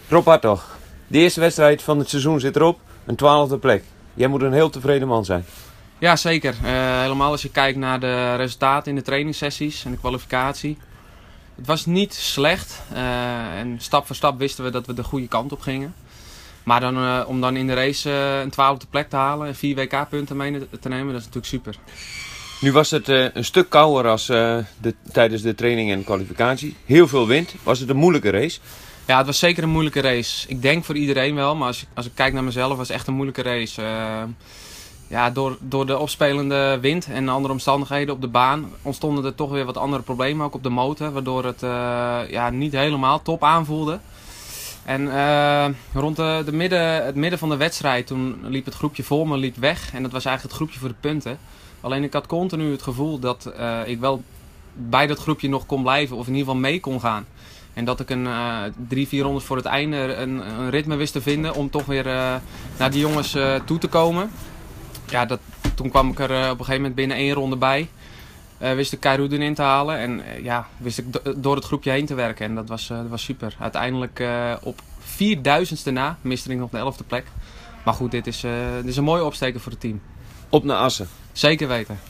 Rob Hartog, de eerste wedstrijd van het seizoen zit erop. Een 12e plek. Jij moet een heel tevreden man zijn. Ja, zeker. Helemaal als je kijkt naar de resultaten in de trainingssessies en de kwalificatie. Het was niet slecht. En stap voor stap wisten we dat we de goede kant op gingen. Maar dan, om dan in de race een 12e plek te halen en 4 WK-punten mee te nemen, dat is natuurlijk super. Nu was het een stuk kouder als tijdens de training en kwalificatie. Heel veel wind. Was het een moeilijke race? Ja, het was zeker een moeilijke race. Ik denk voor iedereen wel, maar als ik kijk naar mezelf, was het echt een moeilijke race. Ja, door de opspelende wind en andere omstandigheden op de baan ontstonden er toch weer wat andere problemen, ook op de motor. Waardoor het niet helemaal top aanvoelde. En rond het midden van de wedstrijd, toen liep het groepje voor me liep weg. En dat was eigenlijk het groepje voor de punten. Alleen ik had continu het gevoel dat ik wel bij dat groepje nog kon blijven of in ieder geval mee kon gaan. En dat ik 3-4 rondes voor het einde een ritme wist te vinden om toch weer naar die jongens toe te komen. Ja, toen kwam ik er op een gegeven moment binnen 1 ronde bij. Wist ik Keiroeden in te halen en wist ik door het groepje heen te werken. En dat was super. Uiteindelijk op 4000ste na miste ik nog de 11e plek. Maar goed, dit is een mooie opsteker voor het team. Op naar Assen. Zeker weten.